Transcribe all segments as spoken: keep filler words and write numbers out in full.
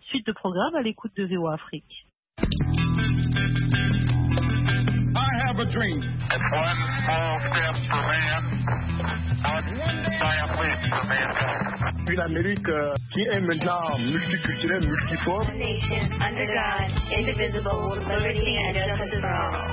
suite de programmes à l'écoute de V O A Afrique. I have a dream. It's one small step for man, one giant leap for mankind. Une Amérique euh, qui est maintenant multiculturelle, multiforme. Nation under God, indivisible, with liberty and justice for all.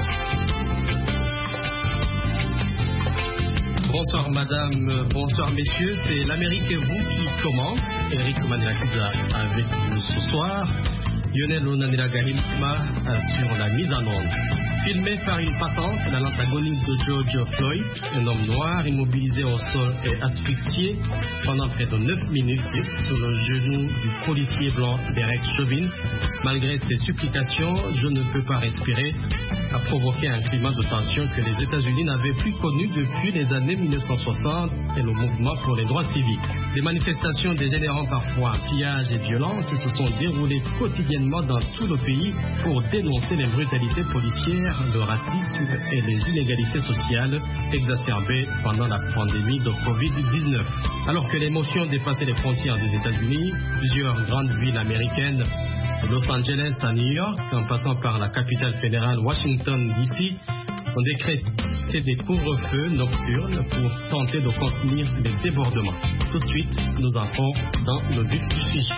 Bonsoir madame, bonsoir messieurs, c'est l'Amérique et vous qui commence. Eric Manirakiza avec nous ce soir. Lionel Onanela Gahima sur la mise en onde. Filmé par une passante, l'antagoniste de George Floyd, un homme noir immobilisé au sol et asphyxié pendant près de neuf minutes sur le genou du policier blanc Derek Chauvin. Malgré ses supplications, je ne peux pas respirer, a provoqué un climat de tension que les États-Unis n'avaient plus connu depuis les années mille neuf cent soixante et le mouvement pour les droits civiques. Des manifestations dégénérant parfois en pillage et violence se sont déroulées quotidiennement dans tout le pays pour dénoncer les brutalités policières, le racisme et les inégalités sociales exacerbées pendant la pandémie de covid dix-neuf. Alors que l'émotion dépassait les frontières des États-Unis, plusieurs grandes villes américaines, de Los Angeles à New York, en passant par la capitale fédérale Washington D C, ont décrété des couvre-feux nocturnes pour tenter de contenir les débordements. Tout de suite, nous entrons dans le vif du sujet.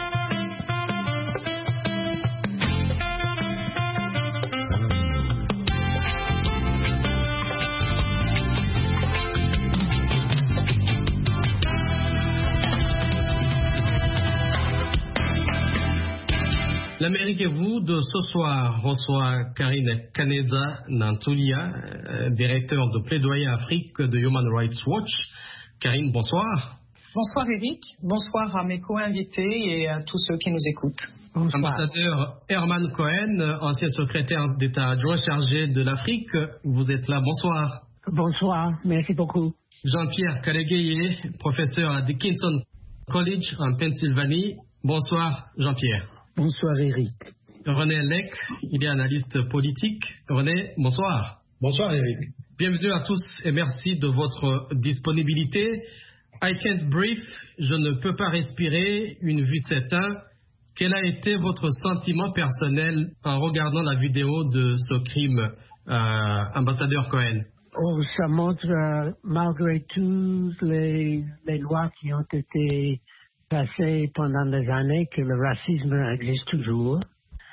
L'Amérique et vous de ce soir reçoit Karine Kaneza Nantulia, euh, directeur de plaidoyer Afrique de Human Rights Watch. Karine, bonsoir. Bonsoir Eric, bonsoir à mes co-invités et à tous ceux qui nous écoutent. Bonsoir. Ambassadeur Herman Cohen, ancien secrétaire d'État adjoint chargé de l'Afrique, vous êtes là, bonsoir. Bonsoir, merci beaucoup. Jean-Pierre Kalegueye, professeur à Dickinson College en Pennsylvanie, bonsoir Jean-Pierre. Bonsoir Eric. René Lec, il est analyste politique. René, bonsoir. Bonsoir Eric. Bienvenue à tous et merci de votre disponibilité. I can't breathe, je ne peux pas respirer, une vue s'éteint. Quel a été votre sentiment personnel en regardant la vidéo de ce crime, euh, ambassadeur Cohen? Oh, ça montre, euh, malgré toutes les, les lois qui ont été passées pendant des années, que le racisme existe toujours.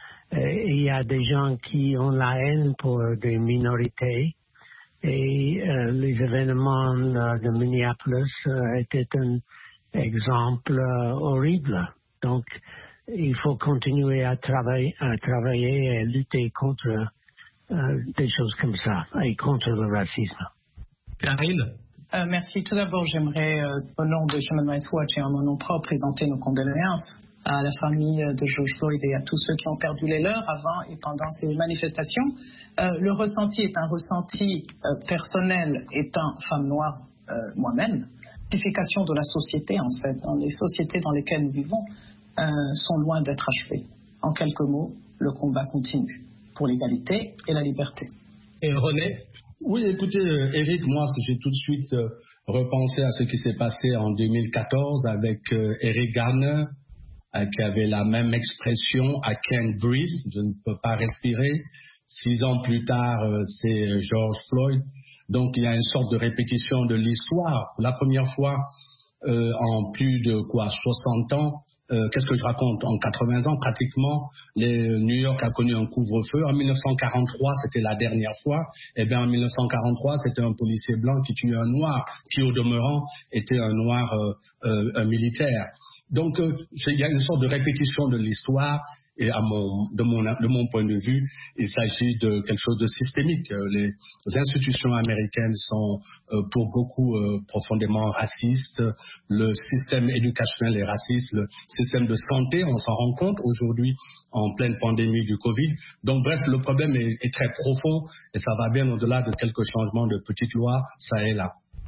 Et il y a des gens qui ont la haine pour des minorités. Et euh, les événements euh, de Minneapolis euh, étaient un exemple euh, horrible. Donc, il faut continuer à travailler, à travailler et lutter contre euh, des choses comme ça et contre le racisme. Karine? Euh, merci. Tout d'abord, j'aimerais, euh, au nom de Human Rights Watch et en mon nom propre, présenter nos condoléances à la famille de George Floyd et à tous ceux qui ont perdu les leurs avant et pendant ces manifestations. Euh, le ressenti est un ressenti euh, personnel étant femme noire euh, moi-même. L'identification de la société, en fait, dans les sociétés dans lesquelles nous vivons, euh, sont loin d'être achevées. En quelques mots, le combat continue pour l'égalité et la liberté. Et René? Oui, écoutez, euh, Eric, moi, j'ai tout de suite euh, repensé à ce qui s'est passé en deux mille quatorze avec euh, Eric Garner, euh, qui avait la même expression, I can't breathe, je ne peux pas respirer. Six ans plus tard, euh, c'est George Floyd. Donc, il y a une sorte de répétition de l'histoire. La première fois, euh, en plus de quoi, soixante ans, euh, qu'est-ce que je raconte? En quatre-vingts ans, pratiquement, les, New York a connu un couvre-feu. En mille neuf cent quarante-trois, c'était la dernière fois. Et bien, en mille neuf cent quarante-trois, c'était un policier blanc qui tuait un noir, qui au demeurant était un noir euh, euh, un militaire. Donc, euh, il y a une sorte de répétition de l'histoire. Et à mon, de, mon, de mon point de vue, il s'agit de quelque chose de systémique. Les institutions américaines sont euh, pour beaucoup euh, profondément racistes. Le système éducationnel est raciste. Le système de santé, on s'en rend compte aujourd'hui en pleine pandémie du Covid. Donc bref, le problème est, est très profond et ça va bien au-delà de quelques changements de petites lois, ça et là.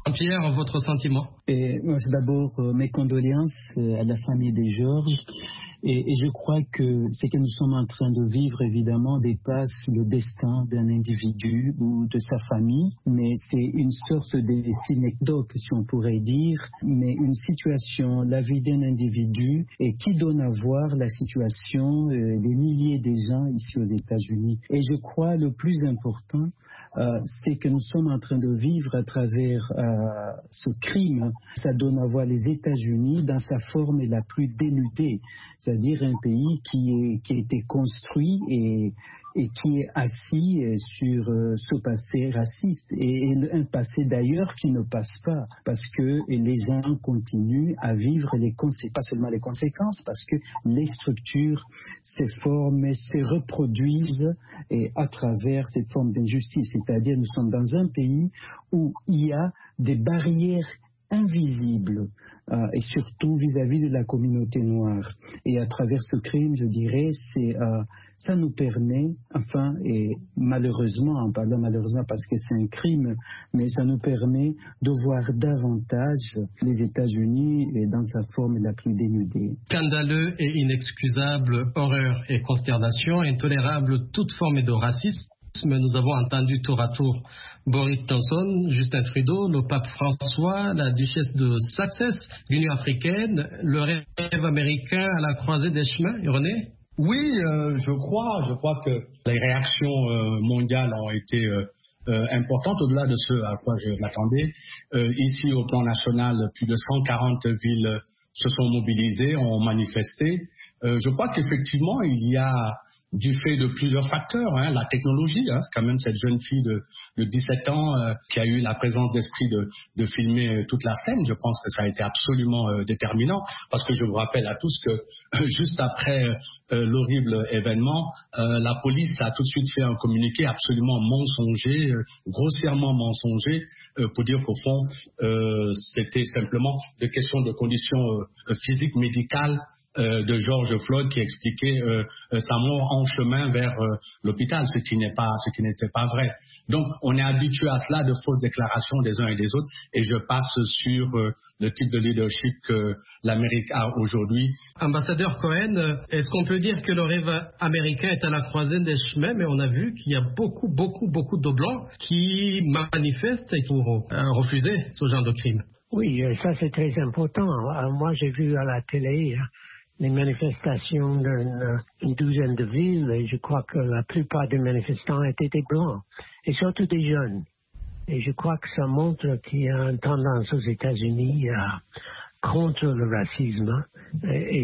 Jean-Pierre, votre sentiment? Et moi, c'est d'abord euh, mes condoléances euh, à la famille des Georges. Et, et je crois que ce que nous sommes en train de vivre, évidemment, dépasse le destin d'un individu ou de sa famille. Mais c'est une sorte de synecdoque, si on pourrait dire, mais une situation, la vie d'un individu, et qui donne à voir la situation euh, des milliers de gens ici aux États-Unis. Et je crois le plus important, Euh, c'est que nous sommes en train de vivre à travers euh, ce crime. Ça donne à voir les États-Unis dans sa forme la plus dénudée, c'est-à-dire un pays qui, est, qui a été construit et, et qui est assis sur euh, ce passé raciste et, et un passé d'ailleurs qui ne passe pas parce que les gens continuent à vivre les conséquences, pas seulement les conséquences, parce que les structures se forment, se reproduisent et à travers cette forme d'injustice. C'est-à-dire nous sommes dans un pays où il y a des barrières invisibles euh, et surtout vis-à-vis de la communauté noire. Et à travers ce crime, je dirais, c'est, euh, ça nous permet, enfin, et malheureusement, en parlant malheureusement parce que c'est un crime, mais ça nous permet de voir davantage les États-Unis dans sa forme la plus dénudée. Scandaleux et inexcusable, horreur et consternation, intolérable toute forme de racisme. Nous avons entendu tour à tour Boris Johnson, Justin Trudeau, le pape François, la duchesse de Sussex, l'Union africaine, le rêve américain à la croisée des chemins. René? Oui, euh, je crois, je crois que les réactions euh, mondiales ont été euh, euh, importantes au-delà de ce à quoi je m'attendais. Euh, ici, au plan national, plus de cent quarante villes se sont mobilisées, ont manifesté. Euh, je crois qu'effectivement, il y a du fait de plusieurs facteurs, hein, la technologie, hein, c'est quand même cette jeune fille de, de dix-sept ans euh, qui a eu la présence d'esprit de, de filmer euh, toute la scène. Je pense que ça a été absolument euh, déterminant, parce que je vous rappelle à tous que euh, juste après euh, l'horrible événement, euh, la police a tout de suite fait un communiqué absolument mensonger, euh, grossièrement mensonger, euh, pour dire qu'au fond, euh, c'était simplement des questions de conditions euh, physiques, médicales, Euh, de George Floyd qui expliquait euh, euh, sa mort en chemin vers euh, l'hôpital, ce qui n'est pas, ce qui n'était pas vrai. Donc, on est habitué à cela, de fausses déclarations des uns et des autres, et je passe sur euh, le type de leadership que l'Amérique a aujourd'hui. Ambassadeur Cohen, est-ce qu'on peut dire que le rêve américain est à la croisée des chemins, mais on a vu qu'il y a beaucoup, beaucoup, beaucoup de Blancs qui manifestent et pour euh, refuser ce genre de crime? Oui, ça c'est très important. Moi, j'ai vu à la télé les manifestations d'une une douzaine de villes, et je crois que la plupart des manifestants étaient des Blancs, et surtout des jeunes. Et je crois que ça montre qu'il y a une tendance aux États-Unis à, contre le racisme, et, et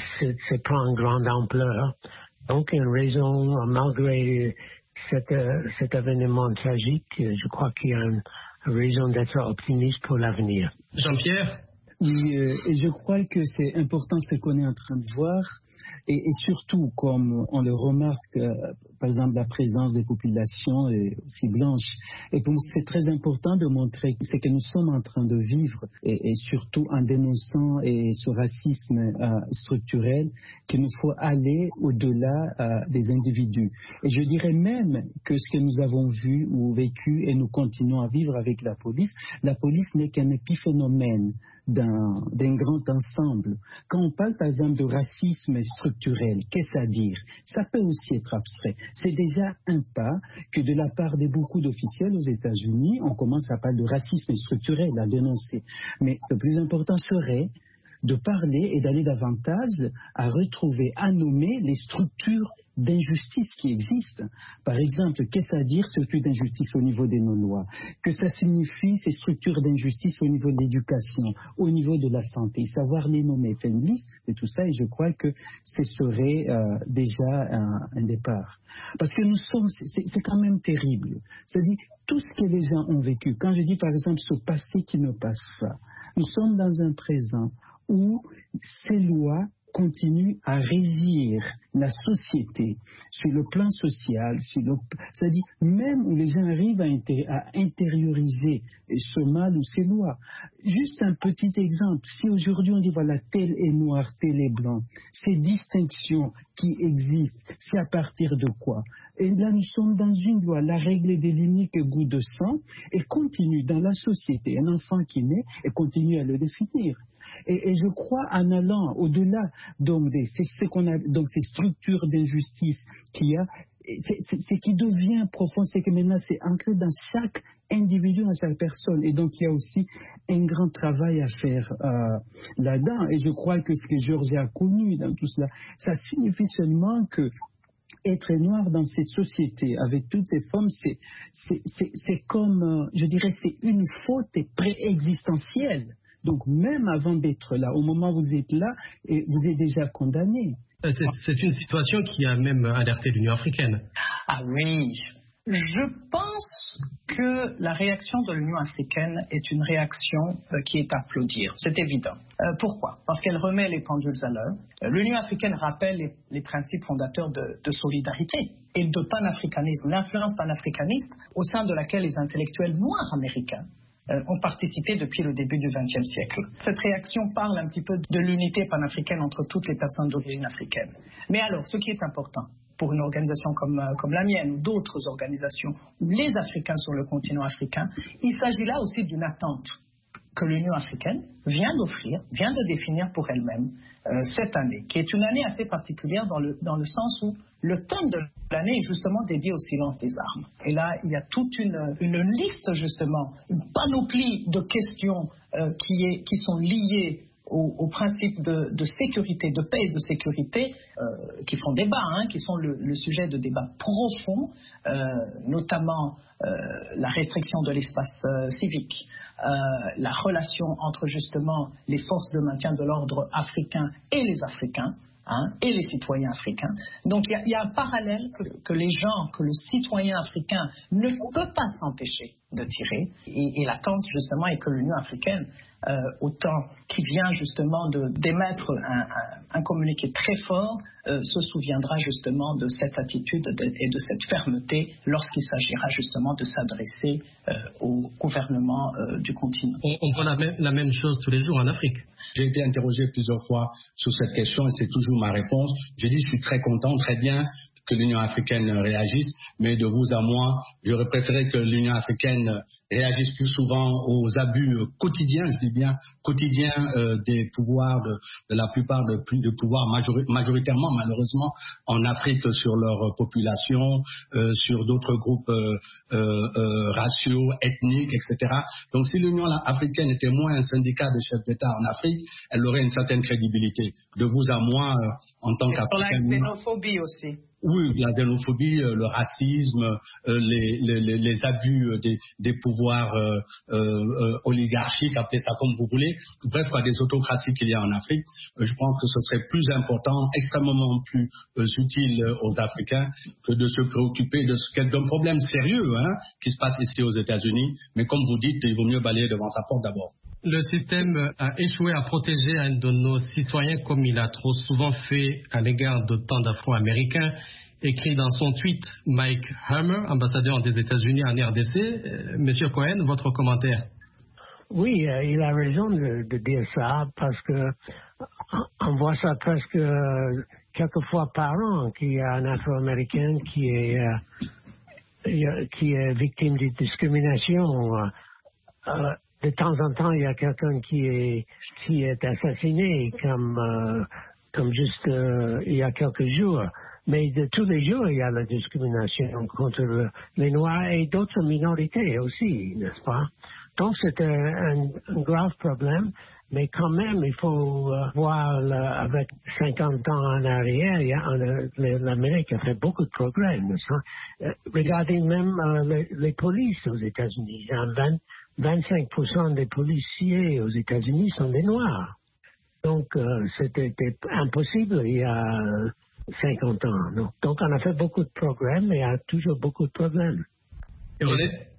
ça prend une grande ampleur. Donc, une raison, malgré cet, cet événement tragique, je crois qu'il y a une raison d'être optimiste pour l'avenir. Jean-Pierre? Oui, euh, et je crois que c'est important ce qu'on est en train de voir, et, et surtout comme on le remarque, euh, par exemple la présence des populations euh, aussi blanches. Et pour nous, c'est très important de montrer ce que nous sommes en train de vivre, et, et surtout en dénonçant et ce racisme euh, structurel, qu'il nous faut aller au-delà euh, des individus. Et je dirais même que ce que nous avons vu ou vécu, et nous continuons à vivre avec la police, la police n'est qu'un épiphénomène d'un, d'un grand ensemble. Quand on parle par exemple de racisme structurel, qu'est-ce à dire? Ça peut aussi être abstrait. C'est déjà un pas que de la part de beaucoup d'officiels aux États-Unis, on commence à parler de racisme structurel, à dénoncer. Mais le plus important serait de parler et d'aller davantage à retrouver, à nommer les structures d'injustice qui existent. Par exemple, qu'est-ce à dire structure d'injustice au niveau de nos lois? Que ça signifie ces structures d'injustice au niveau de l'éducation, au niveau de la santé, savoir les nommer, faire une liste de tout ça, et je crois que ce serait euh, déjà un, un départ. Parce que nous sommes, c'est, c'est quand même terrible. C'est-à-dire, tout ce que les gens ont vécu, quand je dis par exemple ce passé qui ne passe pas, nous sommes dans un présent où ces lois continue à régir la société sur le plan social, sur le, c'est-à-dire même où les gens arrivent à, inté- à intérioriser ce mal ou ces lois. Juste un petit exemple, si aujourd'hui on dit voilà, tel est noir, tel est blanc, ces distinctions qui existent, c'est à partir de quoi? Et là nous sommes dans une loi, la règle est de l'unique goût de sang, et continue dans la société, un enfant qui naît et continue à le définir. Et, et je crois en allant au-delà donc des, c'est ce qu'on a, donc ces structures d'injustice qu'il y a, c'est, c'est, c'est qui devient profond, c'est que maintenant c'est ancré dans chaque individu, dans chaque personne. Et donc il y a aussi un grand travail à faire euh, là-dedans. Et je crois que ce que Georges a connu dans tout cela, ça signifie seulement que être noir dans cette société avec toutes ces formes, c'est, c'est, c'est, c'est comme, euh, je dirais, c'est une faute préexistentielle. Donc même avant d'être là, au moment où vous êtes là, et vous êtes déjà condamné. C'est, c'est une situation qui a même alerté l'Union africaine. Ah oui, je pense que la réaction de l'Union africaine est une réaction euh, qui est à applaudir, c'est évident. Euh, pourquoi? Parce qu'elle remet les pendules à l'heure. Euh, L'Union africaine rappelle les, les principes fondateurs de, de solidarité et de panafricanisme, l'influence panafricaniste au sein de laquelle les intellectuels noirs américains Euh, ont participé depuis le début du vingtième siècle. Cette réaction parle un petit peu de l'unité panafricaine entre toutes les personnes d'origine africaine. Mais alors, ce qui est important pour une organisation comme, euh, comme la mienne ou d'autres organisations, ou les Africains sur le continent africain, il s'agit là aussi d'une attente que l'Union africaine vient d'offrir, vient de définir pour elle-même euh, cette année, qui est une année assez particulière dans le, dans le sens où le thème de l'année est justement dédié au silence des armes. Et là, il y a toute une, une liste, justement, une panoplie de questions euh, qui, est, qui sont liées au, au principe de, de sécurité, de paix et de sécurité, euh, qui font débat, hein, qui sont le, le sujet de débats profonds, euh, notamment euh, la restriction de l'espace euh, civique, euh, la relation entre justement les forces de maintien de l'ordre africain et les Africains, Hein, et les citoyens africains. Donc il y, y a un parallèle que, que les gens, que le citoyen africain ne peut pas s'empêcher de tirer. Et, et l'attente justement est que l'Union africaine, euh, autant qui vient justement de, d'émettre un, un, un communiqué très fort, euh, se souviendra justement de cette attitude de, et de cette fermeté lorsqu'il s'agira justement de s'adresser euh, au gouvernement euh, du continent. On, on voit la même, la même chose tous les jours en Afrique. J'ai été interrogé plusieurs fois sur cette question et c'est toujours ma réponse. J'ai dit je suis très content, très bien que l'Union africaine réagisse, mais de vous à moi, j'aurais préféré que l'Union africaine réagisse plus souvent aux abus quotidiens, je dis bien quotidiens euh, des pouvoirs, de, de la plupart de, de pouvoirs majori- majoritairement malheureusement en Afrique sur leur population, euh, sur d'autres groupes euh, euh, raciaux, ethniques, et cetera. Donc si l'Union africaine était moins un syndicat de chefs d'État en Afrique, elle aurait une certaine crédibilité. De vous à moi, euh, en tant qu'Africain. Sur la xénophobie aussi. Oui, la xénophobie, le racisme, les, les, les abus des, des pouvoirs euh, euh, oligarchiques, appelez ça comme vous voulez, bref, quoi, des autocraties qu'il y a en Afrique, je pense que ce serait plus important, extrêmement plus euh, utile aux Africains que de se préoccuper de ce, d'un problème sérieux hein, qui se passe ici aux États-Unis, mais comme vous dites, il vaut mieux balayer devant sa porte d'abord. Le système a échoué à protéger un de nos citoyens comme il a trop souvent fait à l'égard de tant d'Afro-Américains, écrit dans son tweet Mike Hammer, ambassadeur des États-Unis en R D C. Euh, Monsieur Cohen, votre commentaire? Oui, euh, il a raison de, de dire ça parce que on voit ça presque euh, quelques fois par an qu'il y a un Afro-Américain qui est euh, qui est victime de discrimination. Euh, de temps en temps, il y a quelqu'un qui est qui est assassiné, comme euh, comme juste euh, il y a quelques jours. Mais de tous les jours, il y a la discrimination contre le, les Noirs et d'autres minorités aussi, n'est-ce pas? Donc c'est un, un, un grave problème, mais quand même, il faut euh, voir là, avec cinquante ans en arrière, il y a, on, l'Amérique a fait beaucoup de progrès, n'est-ce pas? Euh, regardez même euh, les, les polices aux États-Unis. vingt, vingt-cinq pour cent des policiers aux États-Unis sont des Noirs. Donc euh, c'était impossible il y a cinquante ans. Non. Donc on a fait beaucoup de progrès, mais il y a toujours beaucoup de problèmes. Et on est,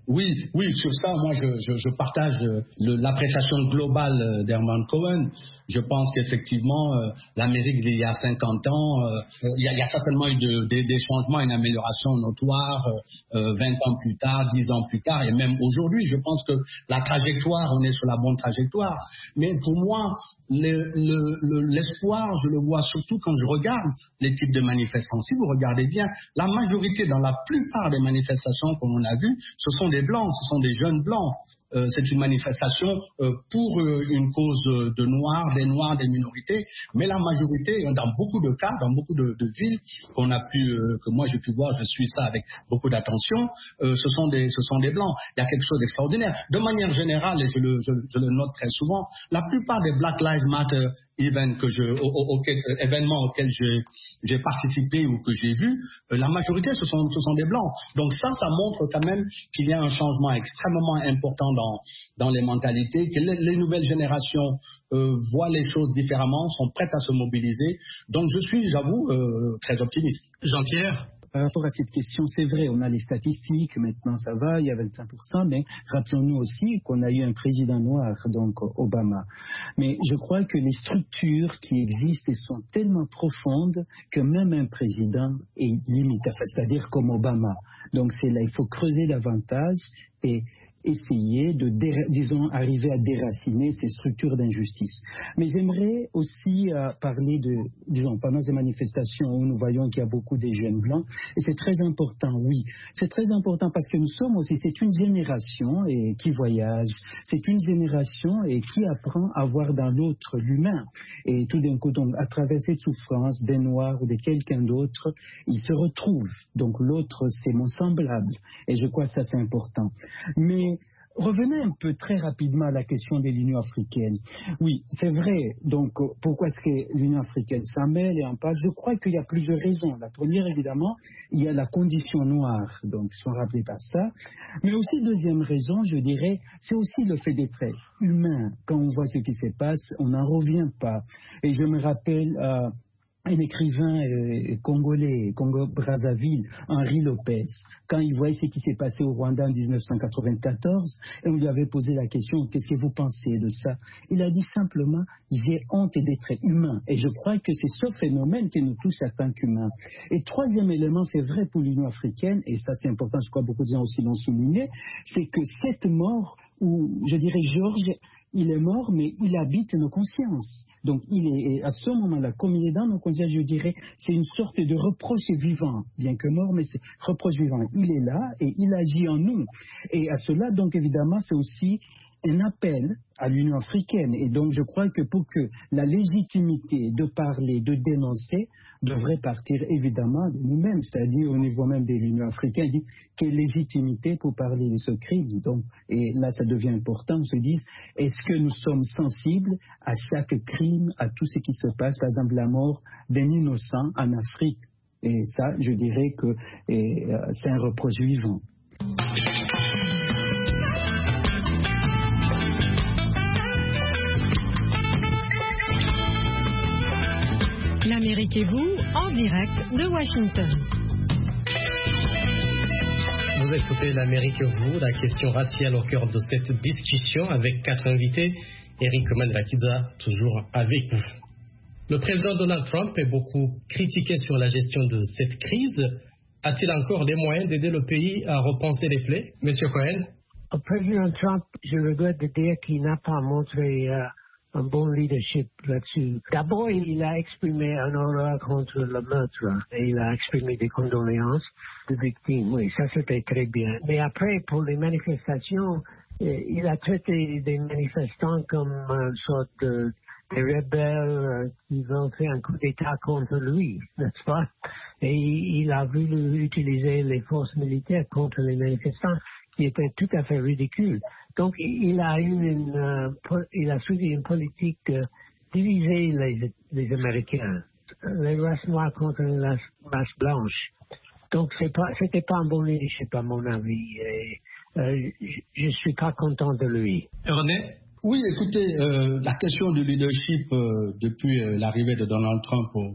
Oui, oui, sur ça, moi, je, je, je partage le, l'appréciation globale d'Herman Cohen. Je pense qu'effectivement, euh, l'Amérique d'il y a cinquante ans, euh, il, y a, il y a certainement eu de, de, des changements, une amélioration notoire, euh, vingt ans plus tard, dix ans plus tard, et même aujourd'hui, je pense que la trajectoire, on est sur la bonne trajectoire. Mais pour moi, le, le, le, l'espoir, je le vois surtout quand je regarde les types de manifestants. Si vous regardez bien, la majorité, dans la plupart des manifestations qu'on a vues, ce sont des blancs, ce sont des jeunes blancs. Euh, c'est une manifestation euh, pour euh, une cause de noirs, des noirs, des minorités, mais la majorité, dans beaucoup de cas, dans beaucoup de, de villes qu'on a pu, euh, que moi j'ai pu voir, je suis ça avec beaucoup d'attention, euh, ce sont des, ce sont des blancs. Il y a quelque chose d'extraordinaire. De manière générale, et je le, je, je le note très souvent, la plupart des Black Lives Matter events que je, au, au, auquel, euh, événements auxquels j'ai, j'ai participé ou que j'ai vu, euh, la majorité ce sont, ce sont des blancs. Donc ça, ça montre quand même qu'il y a un changement extrêmement important dans, dans les mentalités, que les, les nouvelles générations euh, voient les choses différemment, sont prêtes à se mobiliser. Donc je suis, j'avoue, euh, très optimiste. Jean-Pierre? Par rapport à cette question, c'est vrai, on a les statistiques, maintenant ça va, il y a vingt-cinq pour cent, mais rappelons-nous aussi qu'on a eu un président noir, donc Obama. Mais je crois que les structures qui existent sont tellement profondes que même un président est limite, c'est-à-dire comme Obama. Donc c'est là, il faut creuser davantage et essayer de, déra- disons, arriver à déraciner ces structures d'injustice. Mais j'aimerais aussi euh, parler de, disons, pendant ces manifestations où nous voyons qu'il y a beaucoup de jeunes blancs, et c'est très important, oui, c'est très important parce que nous sommes aussi, c'est une génération et, qui voyage, c'est une génération et qui apprend à voir dans l'autre l'humain. Et tout d'un coup, donc, à travers cette souffrance des Noirs ou de quelqu'un d'autre, ils se retrouvent. Donc l'autre, c'est mon semblable. Et je crois que ça, c'est important. Mais revenez un peu très rapidement à la question de l'Union africaine. Oui, c'est vrai. Donc, pourquoi est-ce que l'Union africaine s'en mêle et en parle? Je crois qu'il y a plusieurs raisons. La première, évidemment, il y a la condition noire. Donc, ils sont rappelés par ça. Mais aussi, deuxième raison, je dirais, c'est aussi le fait d'être humain. Quand on voit ce qui se passe, on n'en revient pas. Et je me rappelle... Euh, un écrivain euh, congolais, Congo-Brazzaville, Henri Lopez, quand il voyait ce qui s'est passé au Rwanda en dix-neuf cent quatre-vingt-quatorze, et on lui avait posé la question, qu'est-ce que vous pensez de ça? Il a dit simplement, j'ai honte d'être humain. Et je crois que c'est ce phénomène qui nous touche en tant qu'humains. Et troisième élément, c'est vrai pour l'Union africaine, et ça c'est important, je crois que beaucoup de gens aussi l'ont souligné, c'est que cette mort, où je dirais Georges, il est mort, mais il habite nos consciences. Donc, il est, à ce moment-là, comme il est dans nos consciences, je dirais, c'est une sorte de reproche vivant, bien que mort, mais c'est reproche vivant. Il est là et il agit en nous. Et à cela, donc, évidemment, c'est aussi un appel à l'Union africaine. Et donc, je crois que pour que la légitimité de parler, de dénoncer, devrait partir évidemment de nous-mêmes, c'est-à-dire au niveau même de l'Union africaine, quelle légitimité pour parler de ce crime. Donc, et là, ça devient important, on se dit, est-ce que nous sommes sensibles à chaque crime, à tout ce qui se passe, par exemple la mort d'un innocent en Afrique? Et ça, je dirais que et, euh, c'est un reproche vivant. L'Amérique et vous, en direct de Washington. Vous écoutez l'Amérique et vous, la question raciale au cœur de cette discussion avec quatre invités. Eric Mandela-Kizza, toujours avec vous. Le président Donald Trump est beaucoup critiqué sur la gestion de cette crise. A-t-il encore des moyens d'aider le pays à repenser les plaies? Monsieur Cohen? Le président Trump, je regrette de dire qu'il n'a pas montré... Euh, un bon leadership là-dessus. D'abord, il a exprimé un horreur contre le meurtre et il a exprimé des condoléances de victimes. Oui, ça c'était très bien. Mais après, pour les manifestations, il a traité des manifestants comme une sorte de, de rebelles qui veulent faire un coup d'État contre lui, n'est-ce pas? Et il a voulu utiliser les forces militaires contre les manifestants, qui était tout à fait ridicule. Donc, il a eu une, euh, il a suivi une politique de diviser les, les Américains, les races noires contre les races blanches. Donc, c'est pas, c'était pas un bon leadership à mon avis. Et, euh, je, je suis pas content de lui. René? Oui, écoutez, euh, la question du leadership euh, depuis euh, l'arrivée de Donald Trump au,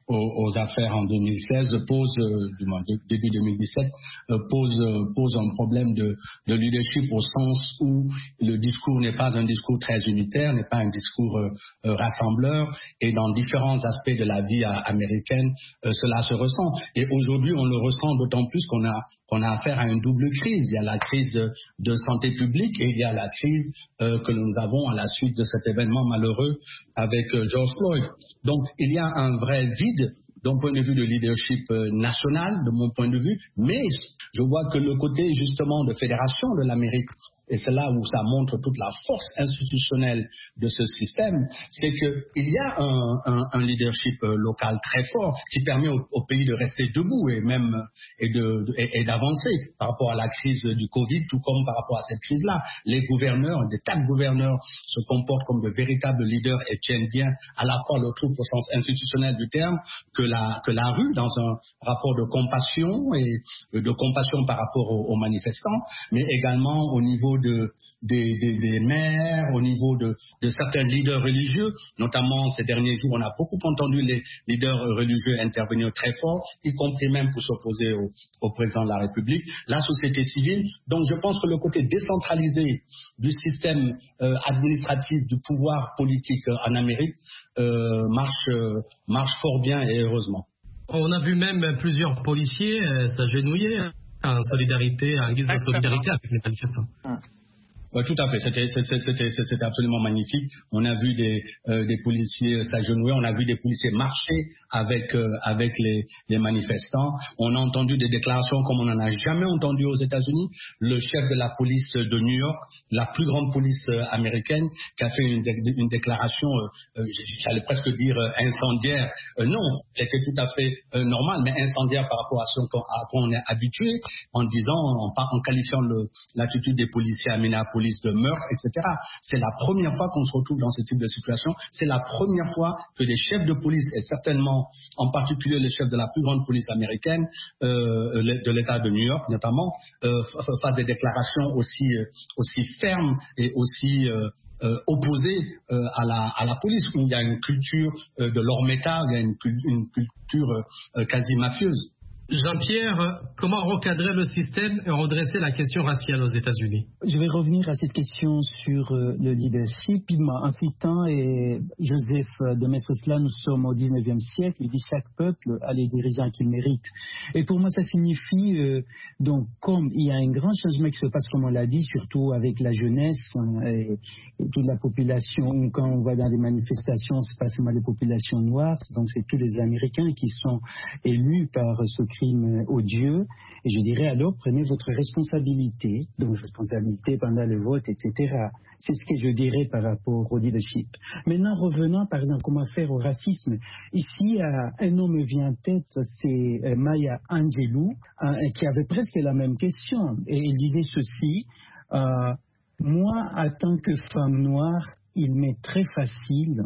aux, aux affaires en deux mille seize pose, euh, du moins début deux mille dix-sept, euh, pose, euh, pose un problème de, de leadership au sens où le discours n'est pas un discours très unitaire, n'est pas un discours euh, euh, rassembleur, et dans différents aspects de la vie euh, américaine, euh, cela se ressent. Et aujourd'hui, on le ressent d'autant plus qu'on a, qu'on a affaire à une double crise. Il y a la crise de santé publique et il y a la crise euh, que nous avons à la suite de cet événement malheureux avec euh, George Floyd. Donc, il y a un vrai vide d'un point de vue de leadership euh, national, de mon point de vue, mais je vois que le côté justement de fédération de l'Amérique, et c'est là où ça montre toute la force institutionnelle de ce système, c'est qu'il y a un, un, un leadership euh, local très fort qui permet au, au pays de rester debout et même et, de, de, et, et d'avancer par rapport à la crise du Covid, tout comme par rapport à cette crise-là. Les gouverneurs, des tas de gouverneurs se comportent comme de véritables leaders et tiennent bien à la fois le troupe au sens institutionnel du terme que la, que la rue dans un rapport de compassion et de compassion par rapport aux, aux manifestants, mais également au niveau De, des, des, des maires, au niveau de, de certains leaders religieux, notamment ces derniers jours, on a beaucoup entendu les leaders religieux intervenir très fort, y compris même pour s'opposer au, au président de la République, la société civile. Donc je pense que le côté décentralisé du système euh, administratif, du pouvoir politique euh, en Amérique euh, marche, euh, marche fort bien et heureusement. On a vu même plusieurs policiers euh, s'agenouiller en solidarité, en guise de solidarité avec les manifestants. Ouais, tout à fait, c'était, c'était, c'était, c'était absolument magnifique. On a vu des, euh, des policiers s'agenouiller, on a vu des policiers marcher avec, euh, avec les, les manifestants. On a entendu des déclarations comme on n'en a jamais entendu aux États-Unis. Le chef de la police de New York, la plus grande police euh, américaine, qui a fait une, dé- une déclaration, euh, euh, j'allais presque dire euh, incendiaire. Euh, non, elle était tout à fait euh, normale, mais incendiaire par rapport à ce qu'on, à quoi on est habitué, en disant, en, en qualifiant le, l'attitude des policiers à Minneapolis de meurtre, et cetera. C'est la première fois qu'on se retrouve dans ce type de situation. C'est la première fois que des chefs de police, et certainement en particulier les chefs de la plus grande police américaine, euh, de l'État de New York notamment, euh, fassent des déclarations aussi, aussi fermes et aussi euh, euh, opposées euh, à, la, à la police, où il y a une culture euh, de l'hormeta, il y a une, une culture euh, quasi mafieuse. Jean-Pierre, comment recadrer le système et redresser la question raciale aux États-Unis? Je vais revenir à cette question sur euh, le leadership. En citant et Joseph de Maistre-Sla, nous sommes au dix-neuvième siècle, il dit chaque peuple a les dirigeants qu'il mérite. Et pour moi, ça signifie, euh, donc, comme il y a un grand changement qui se passe, comme on l'a dit, surtout avec la jeunesse hein, et, et toute la population, quand on va dans les manifestations, c'est pas seulement les populations noires, donc c'est tous les Américains qui sont élus par ce crime odieux, et je dirais alors prenez votre responsabilité, donc responsabilité pendant le vote, et cetera. C'est ce que je dirais par rapport au leadership. Maintenant, revenons par exemple comment faire au racisme. Ici, un homme me vient en tête, c'est Maya Angelou, qui avait presque la même question, et il disait ceci, euh, moi, en tant que femme noire, il m'est très facile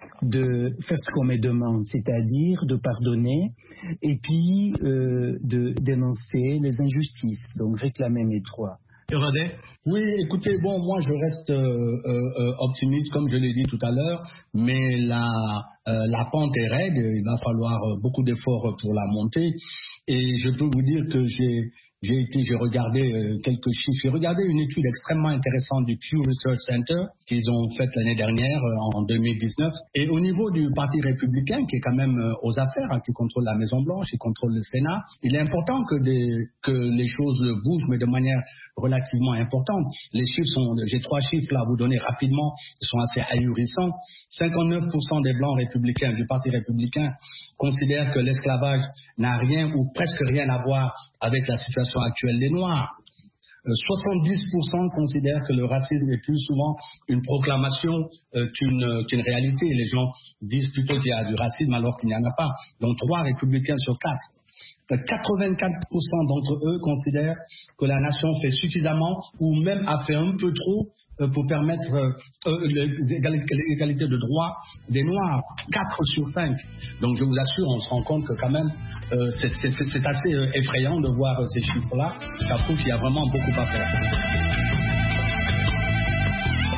de faire ce qu'on me demande, c'est-à-dire de pardonner et puis euh, de dénoncer les injustices, donc réclamer mes droits. Oui, écoutez, bon, moi je reste euh, euh, optimiste, comme je l'ai dit tout à l'heure, mais la, euh, la pente est raide, il va falloir beaucoup d'efforts pour la monter, et je peux vous dire que j'ai J'ai été, j'ai regardé euh, quelques chiffres. J'ai regardé une étude extrêmement intéressante du Pew Research Center qu'ils ont faite l'année dernière, euh, en deux mille dix-neuf. Et au niveau du Parti républicain, qui est quand même euh, aux affaires, hein, qui contrôle la Maison-Blanche, qui contrôle le Sénat, il est important que, des, que les choses bougent, mais de manière relativement importante. Les chiffres sont, j'ai trois chiffres là à vous donner rapidement, ils sont assez ahurissants. cinquante-neuf pour cent des Blancs républicains, du Parti républicain, considèrent que l'esclavage n'a rien ou presque rien à voir avec la situation actuelle des Noirs. Euh, soixante-dix pour cent considèrent que le racisme est plus souvent une proclamation euh, qu'une, euh, qu'une réalité. Les gens disent plutôt qu'il y a du racisme alors qu'il n'y en a pas. Donc trois républicains sur quatre. quatre-vingt-quatre pour cent d'entre eux considèrent que la nation fait suffisamment ou même a fait un peu trop euh, pour permettre euh, euh, l'égalité de droit des Noirs. quatre sur cinq. Donc je vous assure, on se rend compte que quand même euh, c'est, c'est, c'est assez euh, effrayant de voir euh, ces chiffres-là. Ça prouve qu'il y a vraiment beaucoup à faire.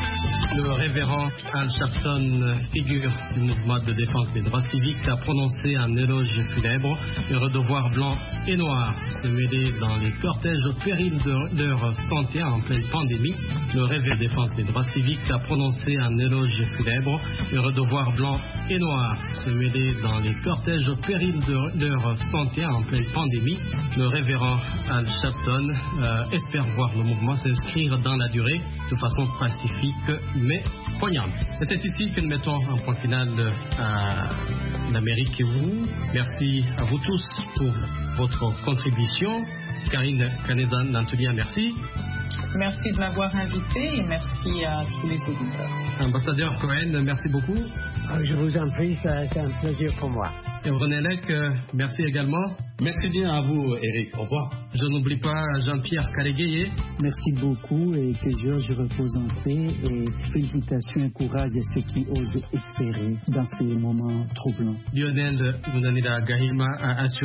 Le révérend Al Sharpton, figure du mouvement de défense des droits civiques, a prononcé un éloge funèbre. Heureux de voir blanc et noir se mêler dans les cortèges au péril de leur santé en pleine pandémie. Le révérend de défense des droits civiques a prononcé un éloge funèbre. Heureux de voir blanc et noir se mêler dans les cortèges au péril de leur santé en pleine pandémie. Le révérend Al Sharpton euh, espère voir le mouvement s'inscrire dans la durée de façon pacifique mais poignante. Et c'est ici que nous mettons un point final à l'Amérique et vous. Merci à vous tous pour votre contribution. Karine Canezan-Nantulia, merci. Merci de m'avoir invité et merci à tous les auditeurs. Ambassadeur Cohen, merci beaucoup. Je vous en prie, c'est un plaisir pour moi. Et René Lec, merci également. Merci bien à vous, Eric. Au revoir. Je n'oublie pas Jean-Pierre Calégué. Merci beaucoup et que Georges repose en paix. Et félicitations et courage à ceux qui osent espérer dans ces moments troublants. Lionel Lunanila Gahima a assuré